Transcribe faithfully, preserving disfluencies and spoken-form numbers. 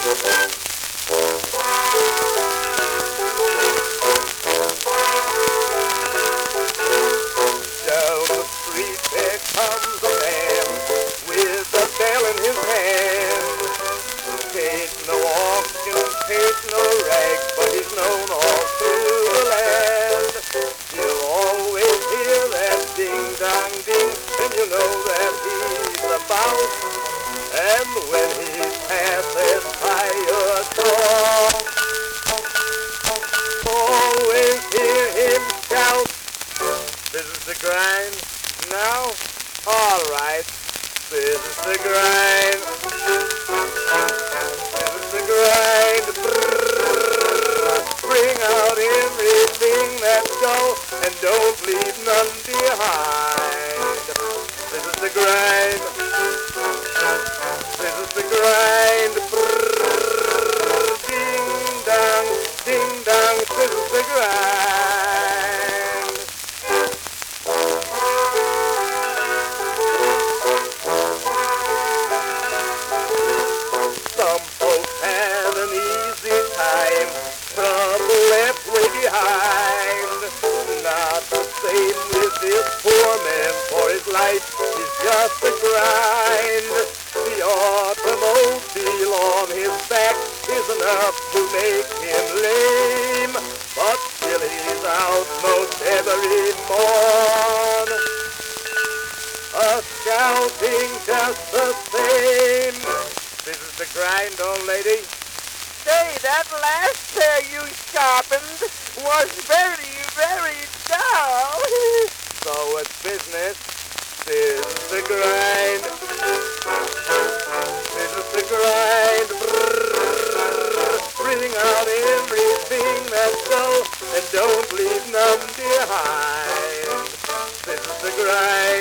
Down the street there comes a man with a bell in his hand. Take no auction, take no rag, but he's known all through the land. You'll always hear that ding-dong-ding, and you know that he's about. And when he passes by your door, always hear him shout, "This is the grind now? All right, this is the grind. This is the grind. Brrr. Bring out everything that's dull and don't leave none behind. This is the grind. This is the grind. Brrr. Ding dong, ding dong. This is the grind." Some folks have an easy time, trouble left way behind. Not the same with this poor man, for his life is just a grind. The automobile on his back is enough to make him lame, but still he's out most every morn, a shouting just the same. This is the grind, old lady. Say, that last pair you sharpened was very, very dull. So it's business. This is the grind. This is the grind. Brrr. Bring out everything that's dull and don't leave none behind. This is the grind.